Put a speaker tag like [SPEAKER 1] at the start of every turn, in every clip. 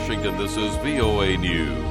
[SPEAKER 1] Washington, this is VOA News.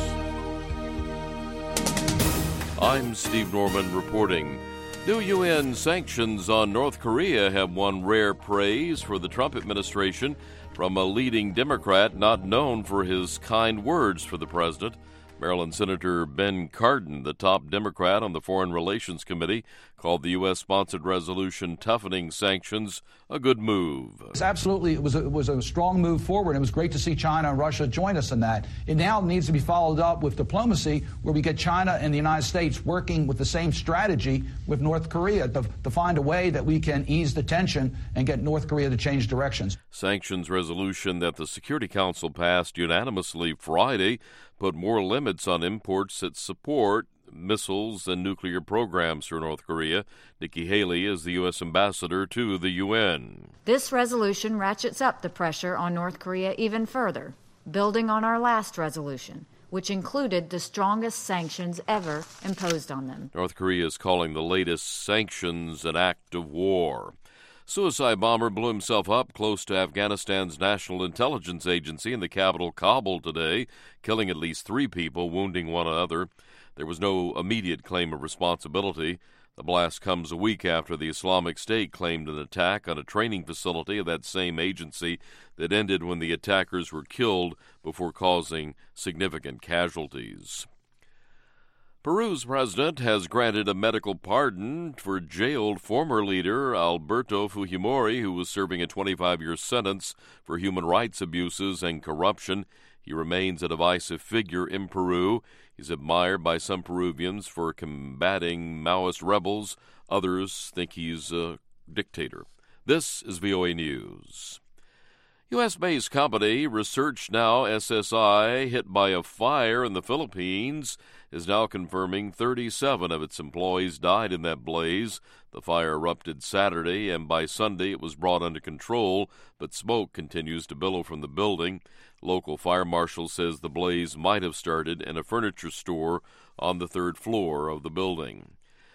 [SPEAKER 1] I'm Steve Norman reporting. New UN sanctions on North Korea have won rare praise for the Trump administration from a leading Democrat not known for his kind words for the president. Maryland Senator Ben Cardin, the top Democrat on the Foreign Relations Committee, called the U.S.-sponsored resolution toughening sanctions a good move.
[SPEAKER 2] Absolutely, it was a strong move forward. It was great to see China and Russia join us in that. It now needs to be followed up with diplomacy, where we get China and the United States working with the same strategy with North Korea to find a way that we can ease the tension and get North Korea to change directions.
[SPEAKER 1] Sanctions resolution that the Security Council passed unanimously Friday put more limits on imports that support missiles and nuclear programs for North Korea. Nikki Haley is the U.S. ambassador to the UN.
[SPEAKER 3] This resolution ratchets up the pressure on North Korea even further, building on our last resolution, which included the strongest sanctions ever imposed on them.
[SPEAKER 1] North Korea is calling the latest sanctions an act of war. Suicide bomber blew himself up close to Afghanistan's National Intelligence Agency in the capital Kabul today, killing at least 3 people, wounding one another. There was no immediate claim of responsibility. The blast comes a week after the Islamic State claimed an attack on a training facility of that same agency that ended when the attackers were killed before causing significant casualties. Peru's president has granted a medical pardon for jailed former leader Alberto Fujimori, who was serving a 25-year sentence for human rights abuses and corruption. He remains a divisive figure in Peru. He's admired by some Peruvians for combating Maoist rebels. Others think he's a dictator. This is VOA News. U.S.-based company Research Now SSI, hit by a fire in the Philippines, is now confirming 37 of its employees died in that blaze. The fire erupted Saturday, and by Sunday it was brought under control, but smoke continues to billow from the building. Local fire marshal says the blaze might have started in a furniture store on the 3rd floor of the building.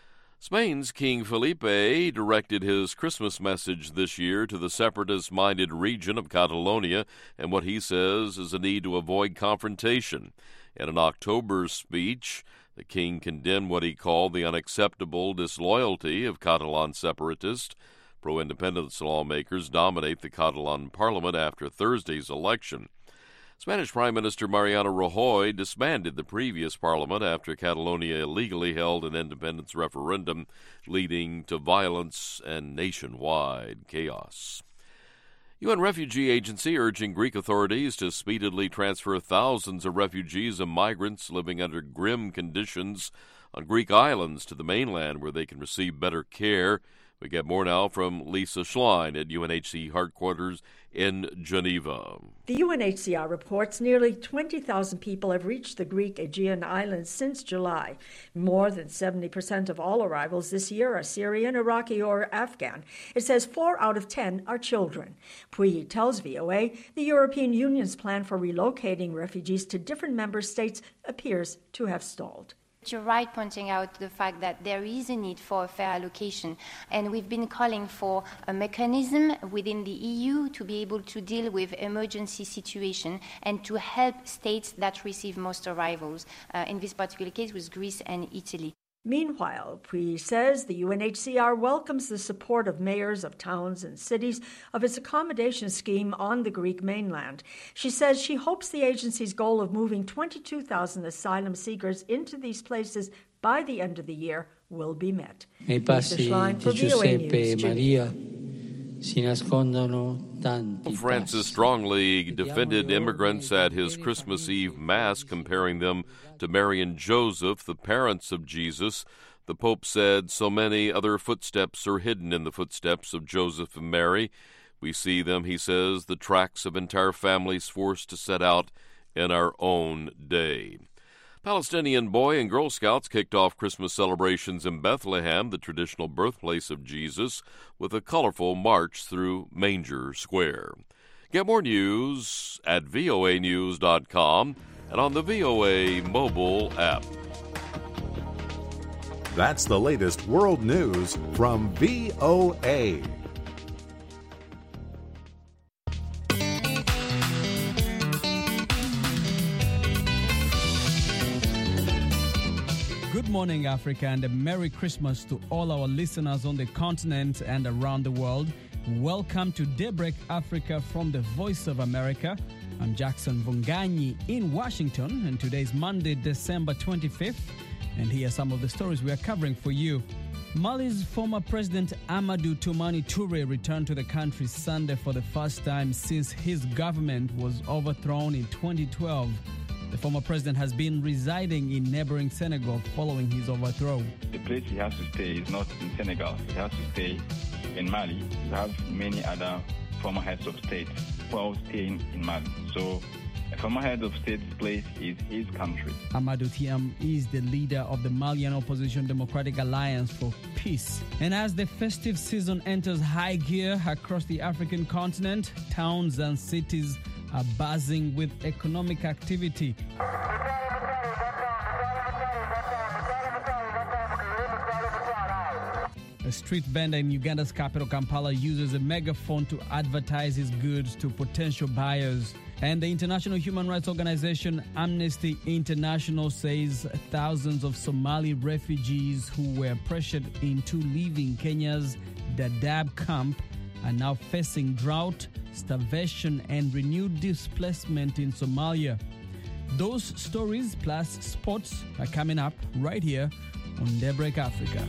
[SPEAKER 1] Spain's King Felipe directed his Christmas message this year to the separatist-minded region of Catalonia and what he says is a need to avoid confrontation. In an October speech, the king condemned what he called the unacceptable disloyalty of Catalan separatists. Pro-independence lawmakers dominate the Catalan parliament after Thursday's election. Spanish Prime Minister Mariano Rajoy disbanded the previous parliament after Catalonia illegally held an independence referendum, leading to violence and nationwide chaos. UN Refugee Agency urging Greek authorities to speedily transfer thousands of refugees and migrants living under grim conditions on Greek islands to the mainland where they can receive better care. We get more now from Lisa Schlein at UNHCR headquarters in Geneva.
[SPEAKER 4] The UNHCR reports nearly 20,000 people have reached the Greek Aegean Islands since July. More than 70% of all arrivals this year are Syrian, Iraqi, or Afghan. It says 4 out of 10 are children. Puyi tells VOA the European Union's plan for relocating refugees to different member states appears to have stalled.
[SPEAKER 5] You're right pointing out the fact that there is a need for a fair allocation, and we've been calling for a mechanism within the EU to be able to deal with emergency situation and to help states that receive most arrivals, in this particular case with Greece and Italy.
[SPEAKER 4] Meanwhile, Puyi says the UNHCR welcomes the support of mayors of towns and cities of its accommodation scheme on the Greek mainland. She says she hopes the agency's goal of moving 22,000 asylum seekers into these places by the end of the year will be met.
[SPEAKER 6] Nei passi di Giuseppe e Maria si nascondono tanti.
[SPEAKER 1] Francis strongly defended immigrants at his Christmas Eve Mass, comparing them to Mary and Joseph, the parents of Jesus. The Pope said so many other footsteps are hidden in the footsteps of Joseph and Mary. We see them, he says, the tracks of entire families forced to set out in our own day. Palestinian Boy and Girl Scouts kicked off Christmas celebrations in Bethlehem, the traditional birthplace of Jesus, with a colorful march through Manger Square. Get more news at voanews.com and on the VOA mobile app.
[SPEAKER 7] That's the latest world news from VOA.
[SPEAKER 8] morning, Africa, and a Merry Christmas to all our listeners on the continent and around the world. Welcome to Daybreak Africa from the Voice of America. I'm Jackson Vunganyi in Washington, and today is Monday, December 25th. And here are some of the stories we are covering for you. Mali's former president Amadou Toumani Touré returned to the country Sunday for the first time since his government was overthrown in 2012. The former president has been residing in neighboring Senegal following his overthrow.
[SPEAKER 9] The place he has to stay is not in Senegal. He has to stay in Mali. You have many other former heads of state who are staying in Mali. So a former head of state's place is his country. Amadou
[SPEAKER 8] Thiam is the leader of the Malian Opposition Democratic Alliance for Peace. And as the festive season enters high gear across the African continent, towns and cities are buzzing with economic activity. A street vendor in Uganda's capital, Kampala, uses a megaphone to advertise his goods to potential buyers. And the international human rights organization Amnesty International says thousands of Somali refugees who were pressured into leaving Kenya's Dadaab camp are now facing drought, starvation, and renewed displacement in Somalia. Those stories plus sports are coming up right here on Daybreak Africa.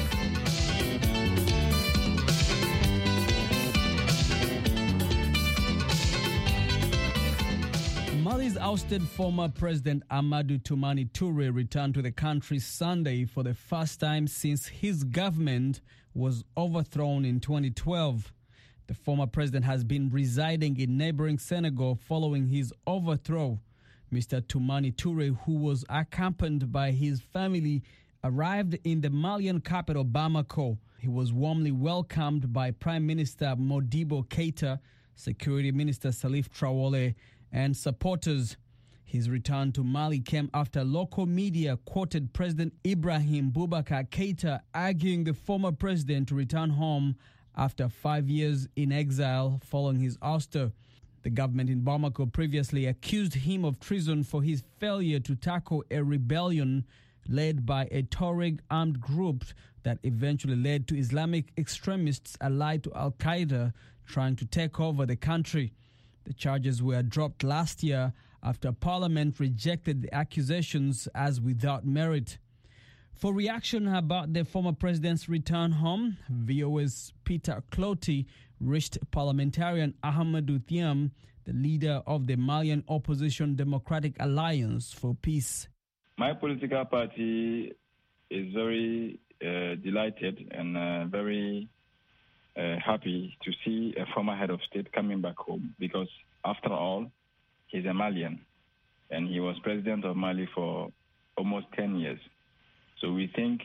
[SPEAKER 8] Mali's ousted former president Amadou Toumani Touré returned to the country Sunday for the first time since his government was overthrown in 2012. The former president has been residing in neighboring Senegal following his overthrow. Mr. Toumani Touré, who was accompanied by his family, arrived in the Malian capital Bamako. He was warmly welcomed by Prime Minister Modibo Keïta, Security Minister Salif Traoré, and supporters. His return to Mali came after local media quoted President Ibrahim Boubacar Keïta arguing the former president to return home after 5 years in exile following his ouster. The government in Bamako previously accused him of treason for his failure to tackle a rebellion led by a Tuareg armed group that eventually led to Islamic extremists allied to Al-Qaeda trying to take over the country. The charges were dropped last year after Parliament rejected the accusations as without merit. For reaction about the former president's return home, VOA's Peter Clotty reached parliamentarian Amadou Thiam, the leader of the Malian Opposition Democratic Alliance for Peace.
[SPEAKER 9] My political party is very delighted and very happy to see a former head of state coming back home because, after all, he's a Malian and he was president of Mali for almost 10 years. So we think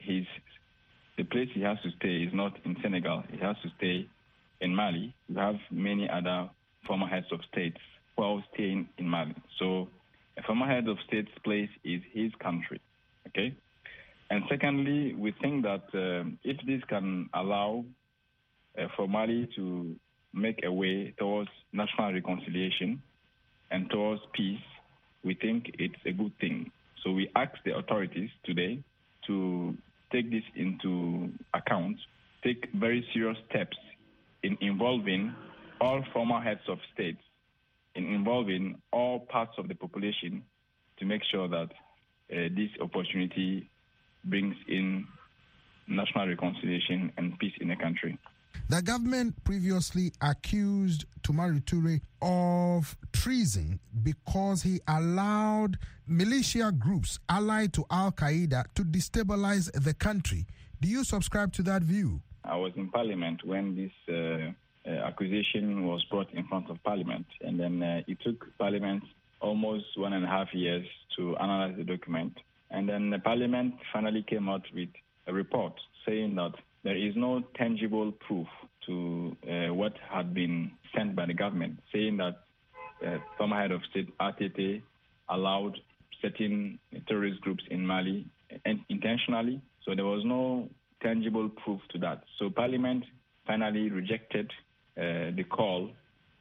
[SPEAKER 9] the place he has to stay is not in Senegal. He has to stay in Mali. We have many other former heads of states who are staying in Mali. So a former head of state's place is his country, okay? And secondly, we think that if this can allow for Mali to make a way towards national reconciliation and towards peace, we think it's a good thing. So we ask the authorities today to take this into account, take very serious steps in involving all former heads of states, in involving all parts of the population to make sure that this opportunity brings in national reconciliation and peace in the country.
[SPEAKER 10] The government previously accused Toumani Touré of treason because he allowed militia groups allied to Al-Qaeda to destabilize the country. Do you subscribe to that view?
[SPEAKER 9] I was in Parliament when this accusation was brought in front of Parliament, and then it took Parliament almost 1.5 years to analyze the document. And then the Parliament finally came out with a report saying that there is no tangible proof to what had been sent by the government, saying that former head of state RTT allowed certain terrorist groups in Mali intentionally. So there was no tangible proof to that. So Parliament finally rejected the call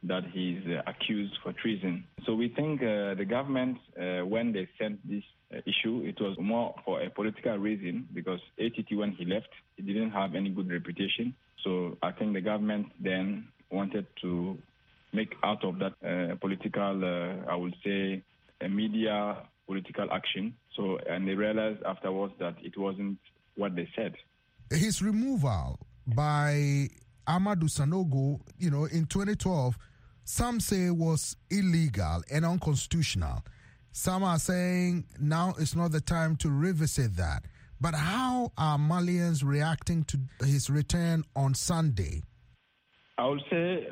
[SPEAKER 9] that he's accused for treason. So we think the government, when they sent this issue, it was more for a political reason, because ATT, when he left, he didn't have any good reputation. So I think the government then wanted to make out of that political, I would say, a media political action. So, and they realized afterwards that it wasn't what they said.
[SPEAKER 10] His removal by Amadou Sanogo, in 2012, some say was illegal and unconstitutional. Some are saying now is not the time to revisit that. But how are Malians reacting to his return on Sunday?
[SPEAKER 9] I would say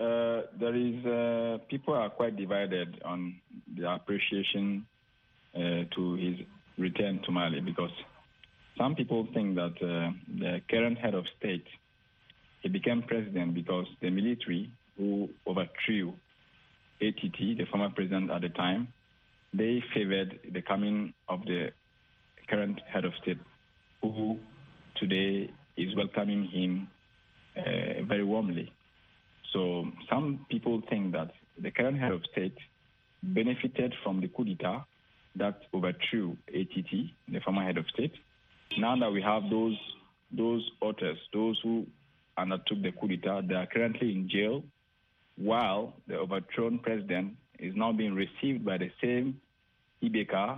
[SPEAKER 9] people are quite divided on the appreciation to his return to Mali, because some people think that the current head of state, he became president because the military who overthrew ATT, the former president at the time, they favored the coming of the current head of state, who today is welcoming him very warmly. So some people think that the current head of state benefited from the coup d'etat that overthrew ATT, the former head of state. Now that we have those authors, those who undertook the coup d'etat, they are currently in jail, while the overthrown president is now being received by the same Ibeka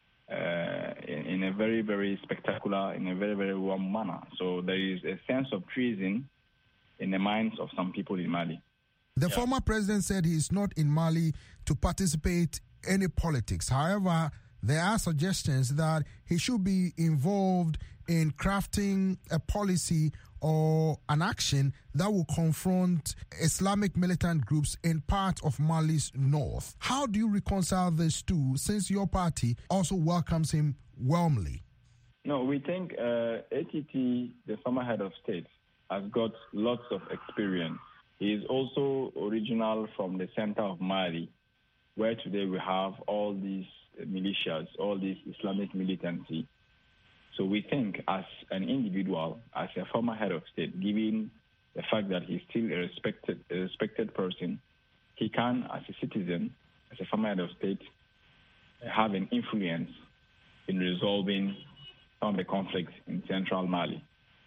[SPEAKER 9] in a very, very spectacular, in a very, very warm manner. So there is a sense of treason in the minds of some people in Mali.
[SPEAKER 10] The former president said he is not in Mali to participate in any politics. However, there are suggestions that he should be involved in crafting a policy or an action that will confront Islamic militant groups in parts of Mali's north. How do you reconcile these two, since your party also welcomes him warmly?
[SPEAKER 9] No, we think ATT, the former head of state, has got lots of experience. He is also original from the center of Mali, where today we have all these militias, all this Islamic militancy. So we think as an individual, as a former head of state, given the fact that he's still a respected person, he can, as a citizen, as a former head of state, have an influence in resolving some of the conflicts in central Mali.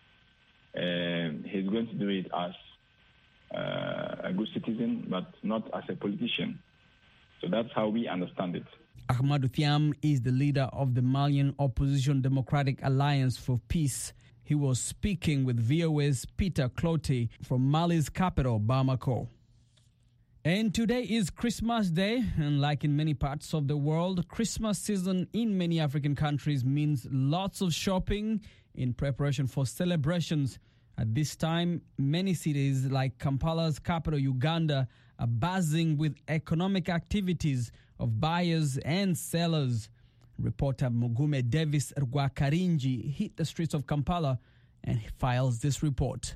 [SPEAKER 9] He's going to do it as a good citizen, but not as a politician. So that's how we understand it.
[SPEAKER 8] Ahmadou Thiam is the leader of the Malian Opposition Democratic Alliance for Peace. He was speaking with VOA's Peter Cloete from Mali's capital, Bamako. And today is Christmas Day, and like in many parts of the world, Christmas season in many African countries means lots of shopping in preparation for celebrations. At this time, many cities like Kampala's capital, Uganda, are buzzing with economic activities of buyers and sellers. Reporter Mugume Davis Rwakarinji hit the streets of Kampala and files this report.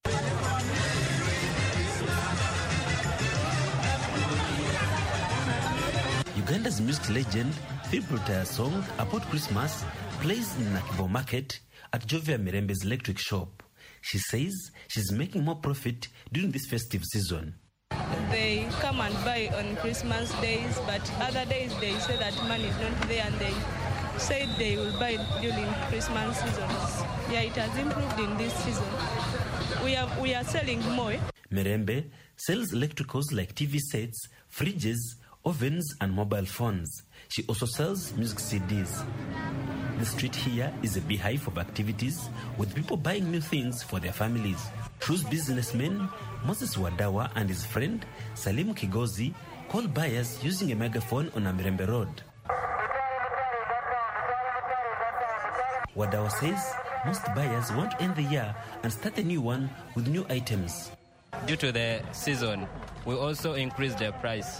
[SPEAKER 11] Uganda's music legend, Philip Rutaya's song About Christmas plays in Nakibo Market at Jovia Mirembe's electric shop. She says she's making more profit during this festive season.
[SPEAKER 12] They come and buy on Christmas days, but other days they say that money is not there, and they say they will buy during Christmas seasons. Yeah, it has improved in this season. We are selling more.
[SPEAKER 11] Mirembe sells electricals like TV sets, fridges, ovens and mobile phones. She also sells music CDs. The street here is a beehive of activities, with people buying new things for their families. Shoes businessman Moses Wadawa and his friend Salim Kigozi call buyers using a megaphone on Mirembe Road. Wadawa says most buyers want to end the year and start a new one with new items.
[SPEAKER 13] Due to the season, we also increased the price.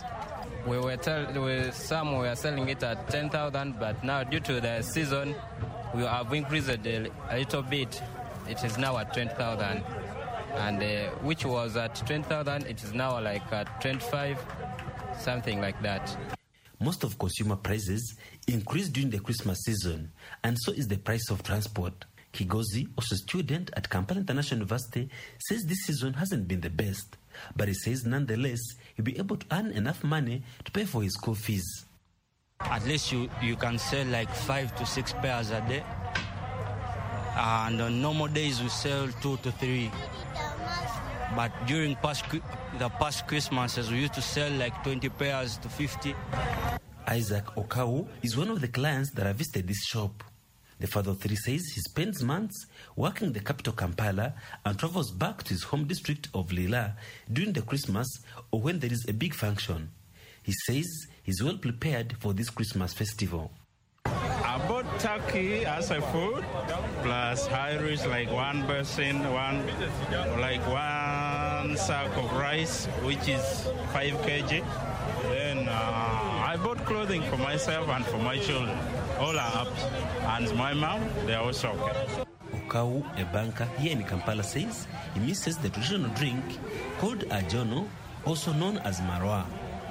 [SPEAKER 13] Some were selling it at 10,000, but now due to the season, we have increased it a little bit. It is now at 20,000, and which was at 20,000, it is now like at 25, something like that.
[SPEAKER 11] Most of consumer prices increased during the Christmas season, and so is the price of transport. Kigozi, also a student at Kampala International University, says this season hasn't been the best. but he says nonetheless he'll be able to earn enough money to pay for his school fees.
[SPEAKER 14] At least you can sell like 5 to 6 pairs a day. And on normal days we sell 2 to 3. But during the past Christmases we used to sell like 20 pairs to 50.
[SPEAKER 11] Isaac Okau is one of the clients that have visited this shop. The father of 3 says he spends months working in the capital Kampala and travels back to his home district of Lila during the Christmas or when there is a big function. He says he's well prepared for this Christmas festival.
[SPEAKER 15] I bought turkey as a food, plus Irish, like one person, one sack of rice, which is 5 kg. Then I bought clothing for myself and for my children. All are up. And my mom, they are also okay.
[SPEAKER 11] Okau, a banker here in Kampala, says he misses the traditional drink called ajono, also known as marwa.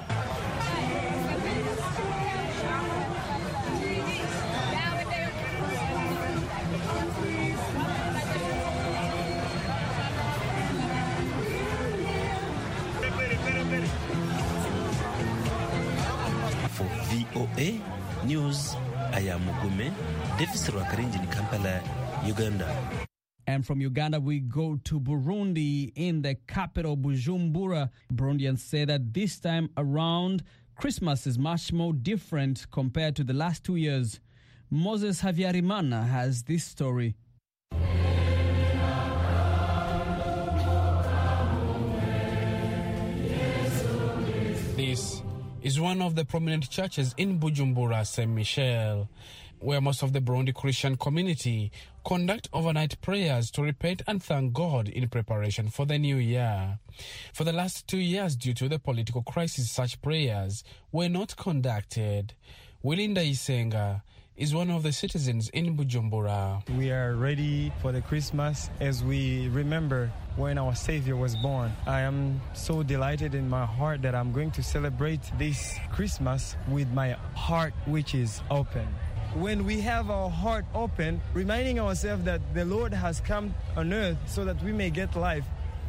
[SPEAKER 11] For VOA News, I am Mugume, Davis Rwakarinji in Kampala, Uganda.
[SPEAKER 8] And from Uganda, we go to Burundi in the capital, Bujumbura. Burundians say that this time around, Christmas is much more different compared to the last 2 years. Moses Havyarimana has this story.
[SPEAKER 16] This is one of the prominent churches in Bujumbura, Saint Michel, where most of the Burundi Christian community conduct overnight prayers to repent and thank God in preparation for the new year. For the last 2 years, due to the political crisis, such prayers were not conducted. Wilinda Isenga is one of the citizens in Bujumbura.
[SPEAKER 17] We are ready for the Christmas as we remember when our Savior was born. I am so delighted in my heart that I'm going to celebrate this Christmas with my heart which is open. When we have our heart open, reminding ourselves that the Lord has come on earth so that we may get life,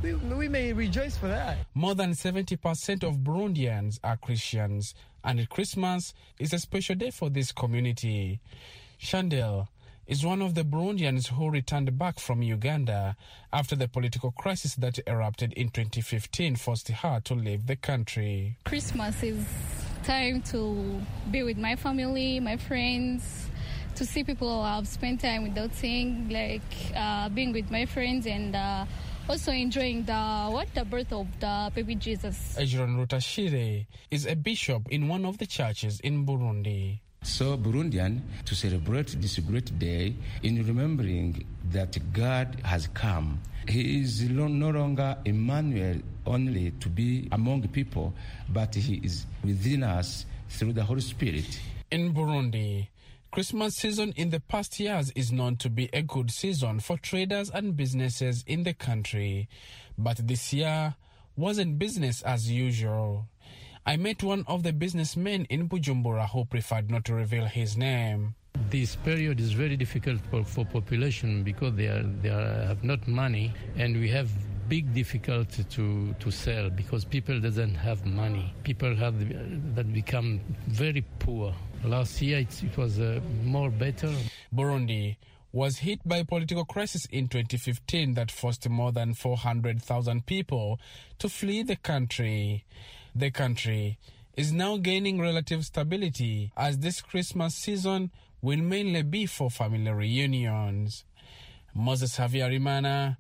[SPEAKER 17] we may rejoice for that.
[SPEAKER 16] More than 70% of Burundians are Christians, and Christmas is a special day for this community. Chandel is one of the Burundians who returned back from Uganda after the political crisis that erupted in 2015 forced her to leave the country.
[SPEAKER 18] Christmas is time to be with my family, my friends, to see people I've spent time without seeing, like being with my friends and also enjoying the birth of the baby Jesus.
[SPEAKER 16] Ejron Rutashire is a bishop in one of the churches in Burundi.
[SPEAKER 19] So Burundian to celebrate this great day in remembering that God has come. He is no longer Emmanuel only to be among people, but he is within us through the Holy Spirit.
[SPEAKER 16] In Burundi, Christmas season in the past years is known to be a good season for traders and businesses in the country. But this year wasn't business as usual. I met one of the businessmen in Bujumbura who preferred not to reveal his name.
[SPEAKER 6] This period is very difficult for population because they have not money, and we have big difficulty to sell because people doesn't have money. People that become very poor. Last year it was more better.
[SPEAKER 16] Burundi was hit by a political crisis in 2015 that forced more than 400,000 people to flee the country. The country is now gaining relative stability as this Christmas season will mainly be for family reunions. Moses Havyarimana,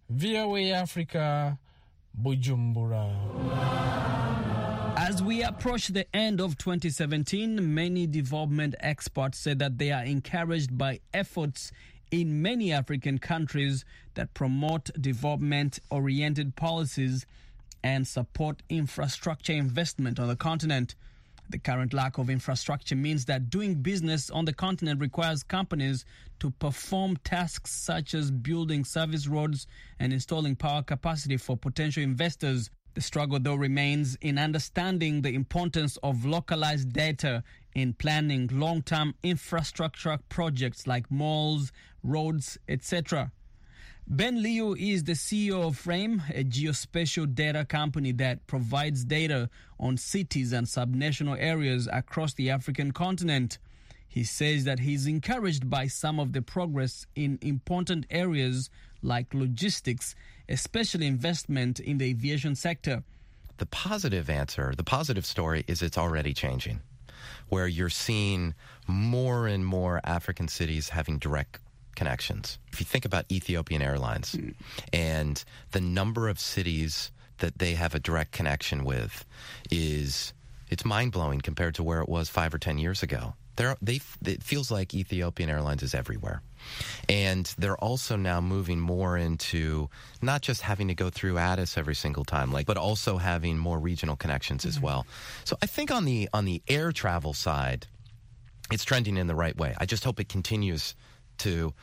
[SPEAKER 16] VOA Africa, Bujumbura.
[SPEAKER 8] As we approach the end of 2017, many development experts say that they are encouraged by efforts in many African countries that promote development-oriented policies and support infrastructure investment on the continent. The current lack of infrastructure means that doing business on the continent requires companies to perform tasks such as building service roads and installing power capacity for potential investors. The struggle, though, remains in understanding the importance of localized data in planning long-term infrastructure projects like malls, roads, etc. Ben Liu is the CEO of Frame, a geospatial data company that provides data on cities and subnational areas across the African continent. He says that he's encouraged by some of the progress in important areas like logistics, especially investment in the aviation sector.
[SPEAKER 20] The positive answer, the positive story is it's already changing, where you're seeing more and more African cities having direct connections. If you think about Ethiopian Airlines and the number of cities that they have a direct connection with it's mind-blowing compared to where it was 5 or 10 years ago. It feels like Ethiopian Airlines is everywhere. And they're also now moving more into not just having to go through Addis every single time, but also having more regional connections as well. So I think on the air travel side, it's trending in the right way. I just hope it continues to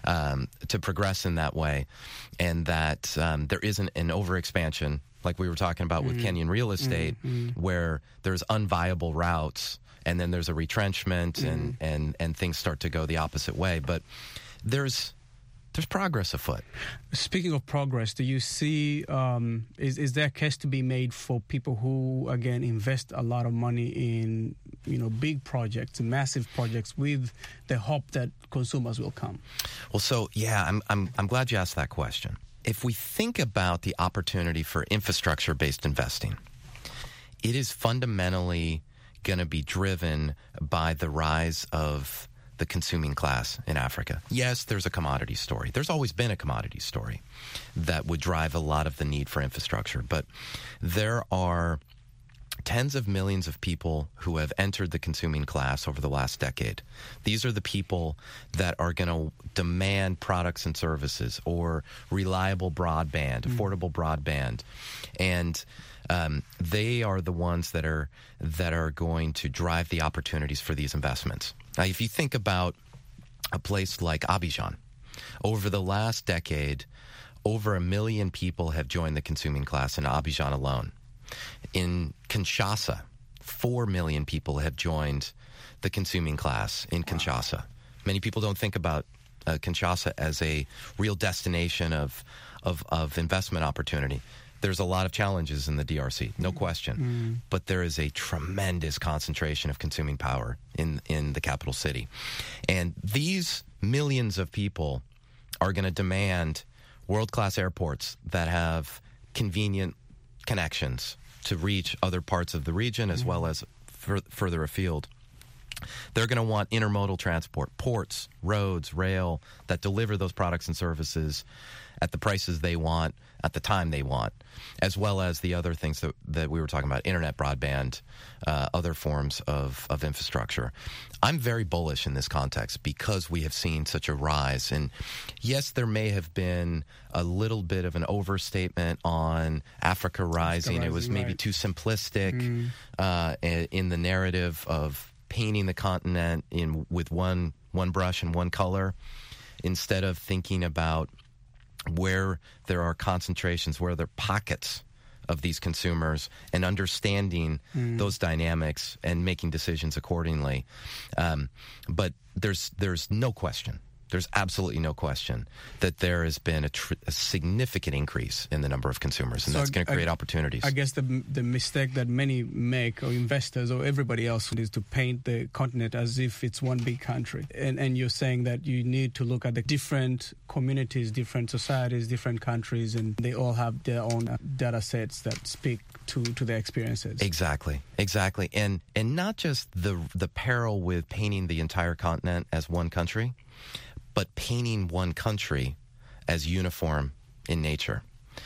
[SPEAKER 20] progress in that way, and that there isn't an overexpansion like we were talking about with Kenyan real estate, where there's unviable routes and then there's a retrenchment and things start to go the opposite way. But there's progress afoot.
[SPEAKER 8] Speaking of progress, do you see, is there a case to be made for people who, again, invest a lot of money in, big projects, massive projects, with the hope that consumers will come?
[SPEAKER 20] Well, so, yeah, I'm glad you asked that question. If we think about the opportunity for infrastructure-based investing, it is fundamentally going to be driven by the rise of the consuming class in Africa. Yes, there's a commodity story. There's always been a commodity story that would drive a lot of the need for infrastructure. But there are tens of millions of people who have entered the consuming class over the last decade. These are the people that are going to demand products and services or reliable broadband, affordable broadband. And they are the ones that are going to drive the opportunities for these investments. Now, if you think about a place like Abidjan, over the last decade, over 1 million people have joined the consuming class in Abidjan alone. In Kinshasa, 4 million people have joined the consuming class in Kinshasa. Wow. Many people don't think about Kinshasa as a real destination of investment opportunity. There's a lot of challenges in the DRC, no question. But there is a tremendous concentration of consuming power in the capital city. And these millions of people are going to demand world-class airports that have convenient connections to reach other parts of the region as well as further afield. They're going to want intermodal transport, ports, roads, rail, that deliver those products and services at the prices they want, at the time they want, as well as the other things that we were talking about, internet, broadband, other forms of infrastructure. I'm very bullish in this context because we have seen such a rise. And yes, there may have been a little bit of an overstatement on Africa rising. It was maybe too simplistic in the narrative of painting the continent with one brush and one color, instead of thinking about where there are concentrations, where there are pockets of these consumers, and understanding those dynamics and making decisions accordingly. But there's no question. There's absolutely no question that there has been a significant increase in the number of consumers, and that's going to create opportunities.
[SPEAKER 8] I guess the mistake that many make, or investors or everybody else, is to paint the continent as if it's one big country. And you're saying that you need to look at the different communities, different societies, different countries, and they all have their own data sets that speak to their experiences.
[SPEAKER 20] Exactly. And not just the peril with painting the entire continent as one country, but painting one country as uniform in nature.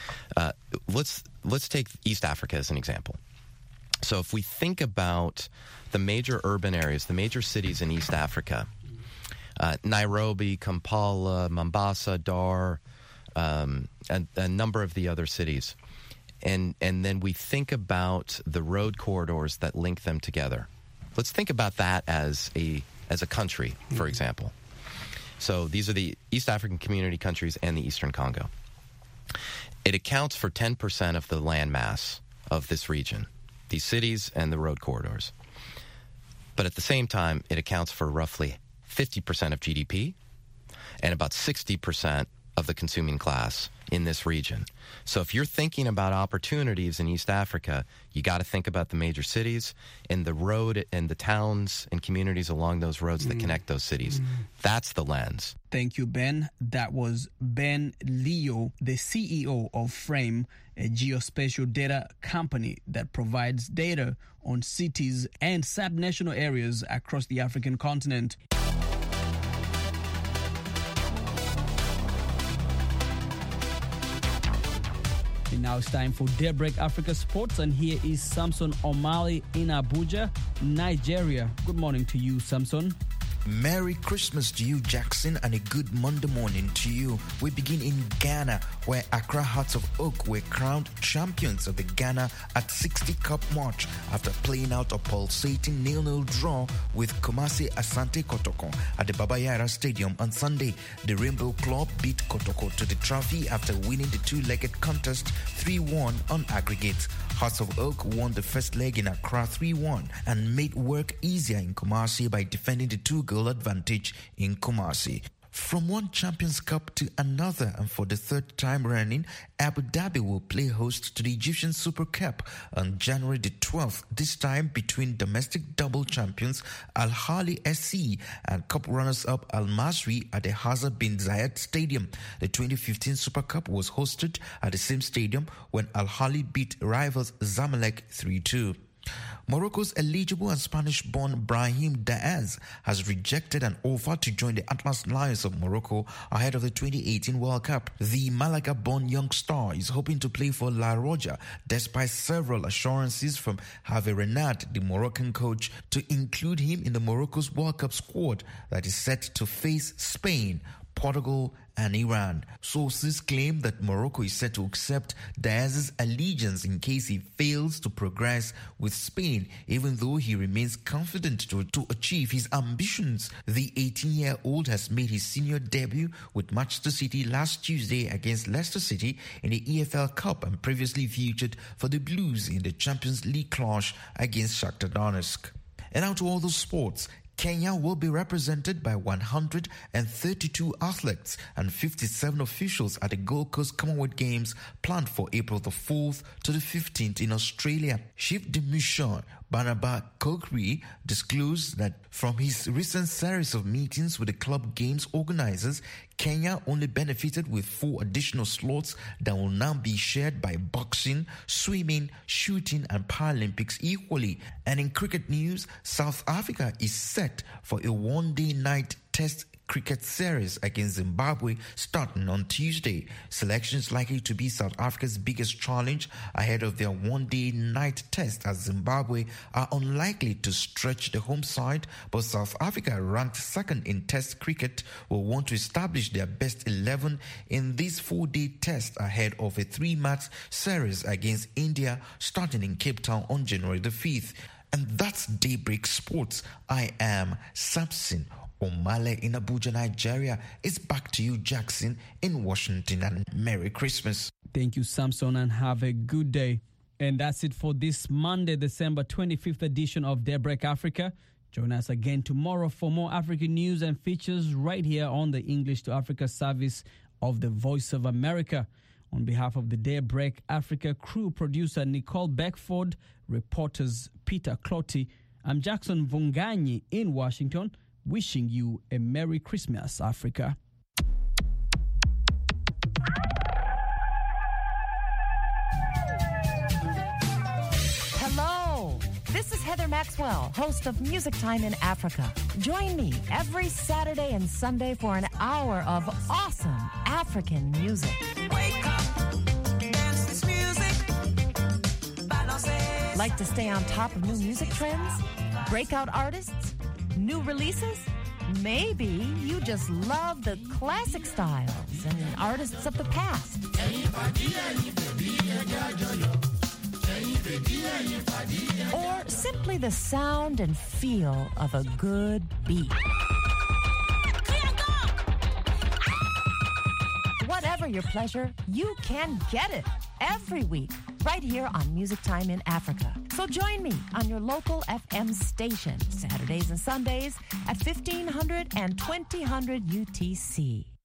[SPEAKER 20] Let's take East Africa as an example. So if we think about the major urban areas, the major cities in East Africa, Nairobi, Kampala, Mombasa, Dar, and a number of the other cities, and then we think about the road corridors that link them together. Let's think about that as a country, for example. So these are the East African Community countries and the Eastern Congo. It accounts for 10% of the land mass of this region, these cities and the road corridors. But at the same time, it accounts for roughly 50% of GDP and about 60% of the consuming class in this region. So if you're thinking about opportunities in East Africa, you got to think about the major cities and the road and the towns and communities along those roads that connect those cities. That's the lens.
[SPEAKER 8] Thank you, Ben. That was Ben Leo, the CEO of Frame, a geospatial data company that provides data on cities and subnational areas across the African continent. And now it's time for Daybreak Africa Sports, and here is Samson Omale in Abuja, Nigeria. Good morning to you, Samson.
[SPEAKER 21] Merry Christmas to you, Jackson, and a good Monday morning to you. We begin in Ghana, where Accra Hearts of Oak were crowned champions of the Ghana at 60 Cup March after playing out a pulsating 0-0 draw with Kumasi Asante Kotoko at the Baba Yara Stadium on Sunday. The Rainbow Club beat Kotoko to the trophy after winning the two-legged contest 3-1 on aggregate. Hearts of Oak won the first leg in Accra 3-1 and made work easier in Kumasi by defending the two-goal advantage in Kumasi. From one Champions Cup to another, and for the third time running, Abu Dhabi will play host to the Egyptian Super Cup on January the 12th, this time between domestic double champions Al Ahly SC and cup runners-up Al Masry at the Hazard bin Zayed Stadium. The 2015 Super Cup was hosted at the same stadium when Al Ahly beat rivals Zamalek 3-2. Morocco's eligible and Spanish-born Brahim Diaz has rejected an offer to join the Atlas Lions of Morocco ahead of the 2018 World Cup. The Malaga-born young star is hoping to play for La Roja despite several assurances from Hervé Renard, the Moroccan coach, to include him in the Morocco's World Cup squad that is set to face Spain, Portugal and Iran. Sources claim that Morocco is set to accept Diaz's allegiance in case he fails to progress with Spain, even though he remains confident to achieve his ambitions. The 18-year-old has made his senior debut with Manchester City last Tuesday against Leicester City in the EFL Cup and previously featured for the Blues in the Champions League clash against Shakhtar Donetsk. And now to all the sports. Kenya will be represented by 132 athletes and 57 officials at the Gold Coast Commonwealth Games planned for April the 4th to the 15th in Australia. Chief de Mission Barnaba Kokri disclosed that from his recent series of meetings with the club games organizers, Kenya only benefited with 4 additional slots that will now be shared by boxing, swimming, shooting and Paralympics equally. And in cricket news, South Africa is set for a one-day night test cricket series against Zimbabwe starting on Tuesday. Selection is likely to be South Africa's biggest challenge ahead of their one-day night test, as Zimbabwe are unlikely to stretch the home side, but South Africa, ranked second in test cricket, will want to establish their best 11 in this 4-day test ahead of a 3-match series against India starting in Cape Town on January the 5th. And that's Daybreak Sports. I am Samson Omale in Abuja, Nigeria. It's back to you, Jackson, in Washington, and Merry Christmas.
[SPEAKER 8] Thank you, Samson, and have a good day. And that's it for this Monday, December 25th edition of Daybreak Africa. Join us again tomorrow for more African news and features right here on the English to Africa service of the Voice of America. On behalf of the Daybreak Africa crew, producer Nicole Beckford, reporters Peter Clotty, I'm Jackson Vunganyi in Washington, wishing you a Merry Christmas, Africa.
[SPEAKER 22] Hello, this is Heather Maxwell, host of Music Time in Africa. Join me every Saturday and Sunday for an hour of awesome African music. Wake up, dance this music. Like to stay on top of new music trends? Breakout artists? New releases? Maybe you just love the classic styles and artists of the past. Or simply the sound and feel of a good beat. Whatever your pleasure, you can get it every week right here on Music Time in Africa. So join me on your local FM station Saturdays and Sundays at 1500 and 2000 UTC.